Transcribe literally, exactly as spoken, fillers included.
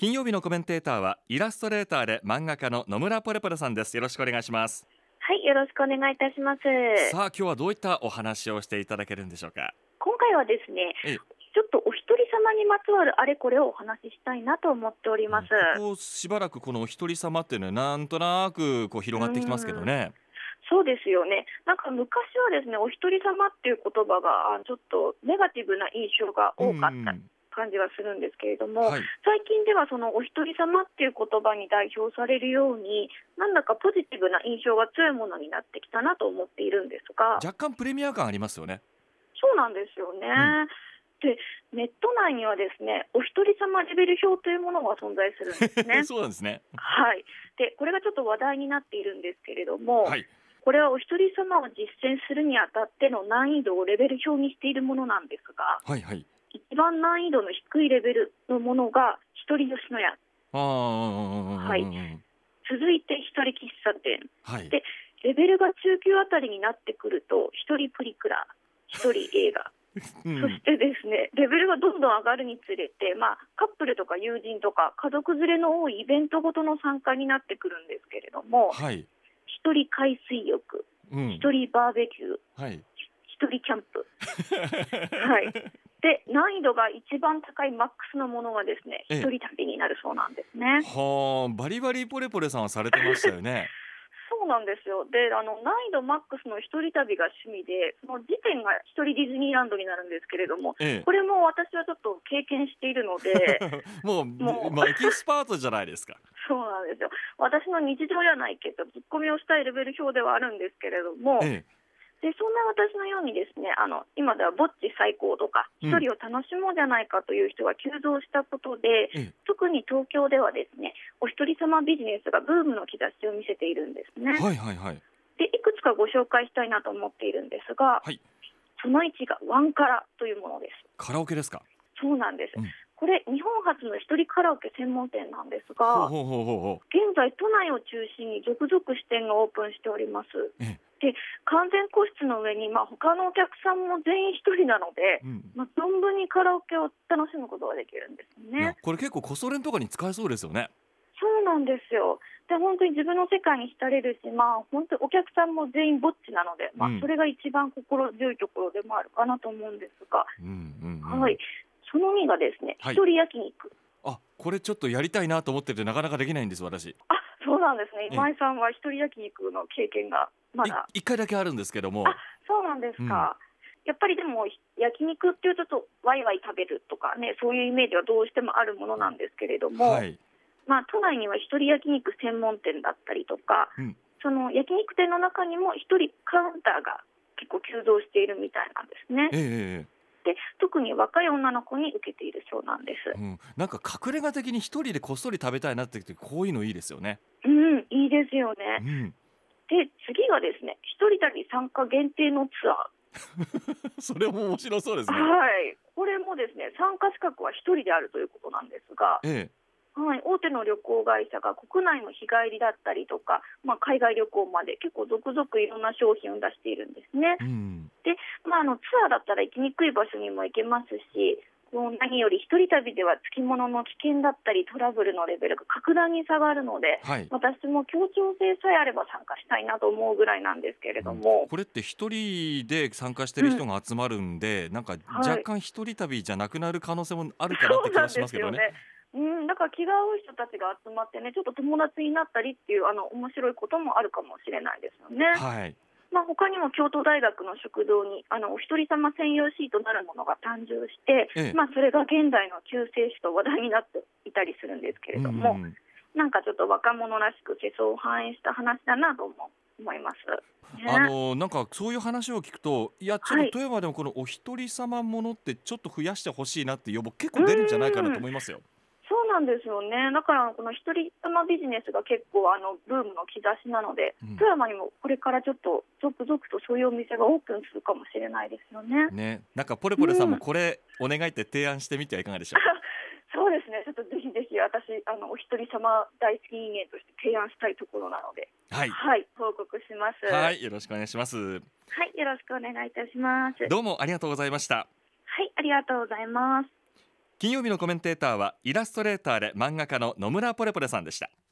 金曜日のコメンテーターはイラストレーターで漫画家の野村ポレポレさんです。よろしくお願いします。 はい、よろしくお願いいたします。 さあ、今日はどういったお話をしていただけるんでしょうか。 今回はですね、 ええちょっとお一人様にまつわるあれこれをお話ししたいなと思っております。 ここしばらくこのお一人様っていうのはなんとなくこう広がってきてますけどね。 そうですよね。なんか昔はですね、お一人様っていう言葉があちょっとネガティブな印象が多かった感じがするんですけれども、 はい、 最近ではそのお一人様っていう言葉に代表されるように、なんだかポジティブな印象が強いものになってきたなと思っているんですが、 若干プレミア感ありますよね。 そうなんですよね。うんでネット内にはですね、お一人様レベル表というものが存在するんですね。 そうなんですね。 はい。で、これがちょっと話題になっているんですけれども、 はい、 これはお一人様を実践するにあたっての難易度をレベル表にしているものなんですが、 はいはい、 一番難易度の低いレベルのものが一人吉野家。はい。続いて一人喫茶店。 はい、 で、レベルが中級あたりになってくると一人プリクラ、一人映画。うん、そしてですね、レベルがどんどん上がるにつれて、まあ、カップルとか友人とか家族連れの多いイベントごとの参加になってくるんですけれども、 はい、 一人海水浴、一、うん、人バーベキュー、はい、一人キャンプ、はい、で難易度が一番高いマックスのものがですね、一人旅になるそうなんですね。 はあ、バリバリポレポレさんはされてましたよね。 そうなんですよ。で、あの難易度マックスの一人旅が趣味で、その時点が一人ディズニーランドになるんですけれども、ええ、これも私はちょっと経験しているのでもう、もうまあ、エキスパートじゃないですか。 そうなんですよ。私の日常じゃないけどツッコミをしたいレベル表ではあるんですけれども、ええでそんな私のようにですね、あの今ではぼっち最高とか一人を楽しもうじゃないかという人が急増したことで、うん、特に東京ではですね、お一人様ビジネスがブームの兆しを見せているんですね。 はいはいはい。 でいくつかご紹介したいなと思っているんですが、はい、そのいちがワンカラというものです。 カラオケですか？ そうなんです、うん、これ日本初の一人カラオケ専門店なんですが、 ほうほうほうほう、 現在都内を中心に続々支店がオープンしております。えで完全個室の上に、まあ、他のお客さんも全員一人なので、うん、まあ、存分にカラオケを楽しむことができるんですね。 これ結構コソ練とかに使えそうですよね。 そうなんですよ。で本当に自分の世界に浸れるし、まあ、本当にお客さんも全員ぼっちなので、まあ、それが一番心強いところでもあるかなと思うんですが、うんうんうん、はい、そのにがですね、はい、一人焼肉。 あ、これちょっとやりたいなと思っててなかなかできないんです私。 あ、そうなんですね。今井さんは一人焼肉の経験がまだいっかいだけあるんですけども。 あ、そうなんですか、うん、やっぱりでも焼肉っていうとちょっとワイワイ食べるとかね、そういうイメージはどうしてもあるものなんですけれども、はい、まあ、都内には一人焼肉専門店だったりとか、うん、その焼肉店の中にも一人カウンターが結構急増しているみたいなんですね。えーで特に若い女の子に受けているそうなんです、 うん、なんか隠れ家的に一人でこっそり食べたいなって言って、こういうのいいですよね。 うん、いいですよね、うん、で次がですね、一人旅参加限定のツアーそれも面白そうですね。 はい、これもですね、参加資格は一人であるということなんですが、ええ、はい、大手の旅行会社が国内の日帰りだったりとか、まあ、海外旅行まで結構続々いろんな商品を出しているんですね、うん、で、まあ、あのツアーだったら行きにくい場所にも行けますし、何より一人旅ではつきものの危険だったりトラブルのレベルが格段に下がるので、はい、私も協調性さえあれば参加したいなと思うぐらいなんですけれども、 うん、これって一人で参加してる人が集まるんで、うん、なんか若干一人旅じゃなくなる可能性もあるかなって気がしますけどね。 うん、だから気が合う人たちが集まってね、ちょっと友達になったりっていうあの面白いこともあるかもしれないですよね。はい、まあ、他にも京都大学の食堂にあのお一人様専用シートなるものが誕生して、ええ、まあ、それが現代の救世主と話題になっていたりするんですけれども、うん、なんかちょっと若者らしく世相を反映した話だなと思思います、ね、 あのなんかそういう話を聞くと、いやちょっと富山でもこのお一人様ものってちょっと増やしてほしいなって要望結構出るんじゃないかなと思いますよ。 そうなんですよね。だからこの一人様ビジネスが結構あのブームの兆しなので、うん、富山にもこれからちょっと続々とそういうお店がオープンするかもしれないですよね。 ね、なんかポレポレさんもこれお願いって提案してみてはいかがでしょうか。 うん、そうですね。ちょっとぜひぜひ私あのお一人様大好き人間として提案したいところなので、はい、はい、報告します。 はい、よろしくお願いします。 はい、よろしくお願いいたします。 どうもありがとうございました。 はい、ありがとうございます。 金曜日のコメンテーターはイラストレーターで漫画家の野村ポレポレさんでした。